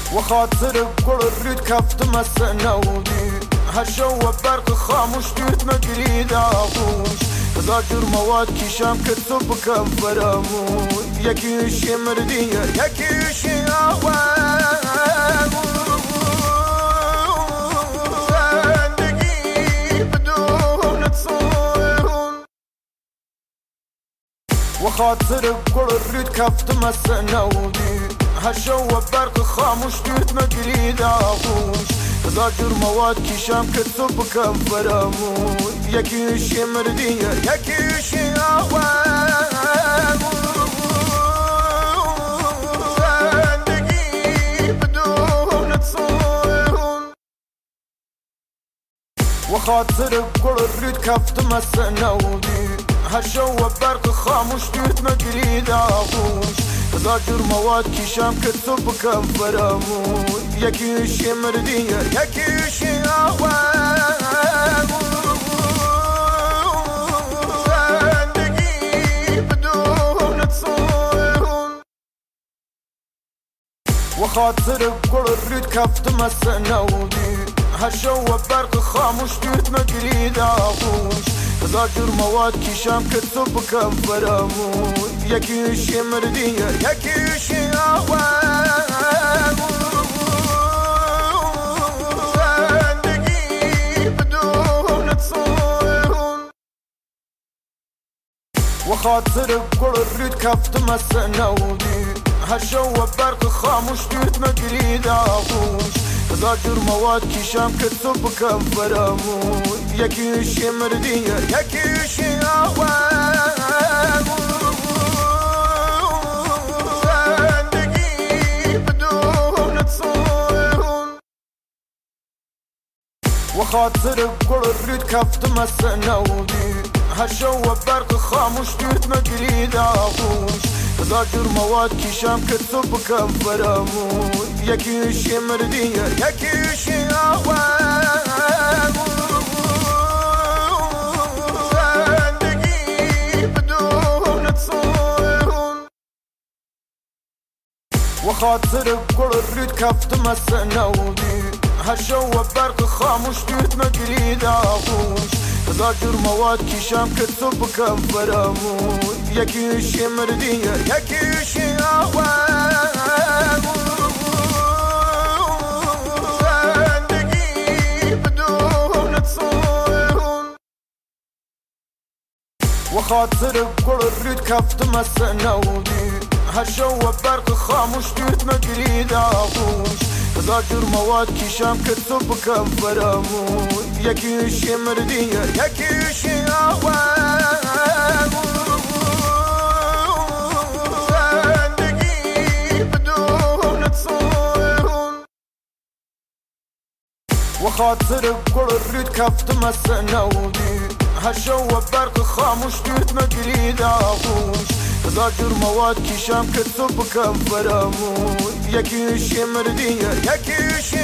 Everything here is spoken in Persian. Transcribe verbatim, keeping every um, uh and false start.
وخاطر بكل الريد كفت مسنا ودي هالجو برق خاموش ديت مقري داغوش زاجر مواد كيشام كتب كم فرامود يكيشي مردية يكيشي أوان زندقي بدون تصورون وخاطر بكل الريد كفت مسنا ودي هالجو برق خاموش ديت مقري داغوش زاجر مواد كيشام كتب كم فرامود يكيشي مردية يكيشي أوان زندقي بدون تصورون وخاطر بكل الريد كفت مسنا ودي هالجو برق خاموش ديت مقري داغوش زاجر مواد كيشام كتب كم فرامود يكيشي مردية يكيشي أوان زندقي بدون تصورون وخاطر بكل الريد كفت مسنا ودي هالجو برق خاموش ديت مقري داغوش زاجر مواد كيشام كتب كم فرامود يكيشي مردية يكيشي أوان زندقي بدون تصورون وخاطر بكل الريد كفت مسنا ودي هالجو برق خاموش ديت مقري داغوش زاجر مواد كيشام كتب كم فرامود يكيشي مردية يكيشي أوان زندقي بدون تصورون وخاطر بكل الريد كفت مسنا ودي هالجو برق خاموش ديت مقري داغوش زاجر مواد كيشام كتب كم فرامود يكيشي مردية يكيشي أوان زندقي بدون تصورون وخاطر بكل الريد كفت مسنا ودي هالجو برق خاموش ديت مقري داغوش زاجر مواد كيشام كتب كم فرامود يكيشي مردية يكيشي أوان زندقي بدون تصورون وخاطر بكل الريد كفت مسنا ودي هالجو برق خاموش ديت مقري داغوش زاجر مواد كيشام كتب كم فرامود يكيشي مردية يكيشي أوان زندقي بدون تصورون وخاطر بكل الريد كفت مسنا ودي هالجو برق خاموش ديت مقري داغوش زاجر مواد كيشام كتب كم فرامود يكيشي مردية يكيشي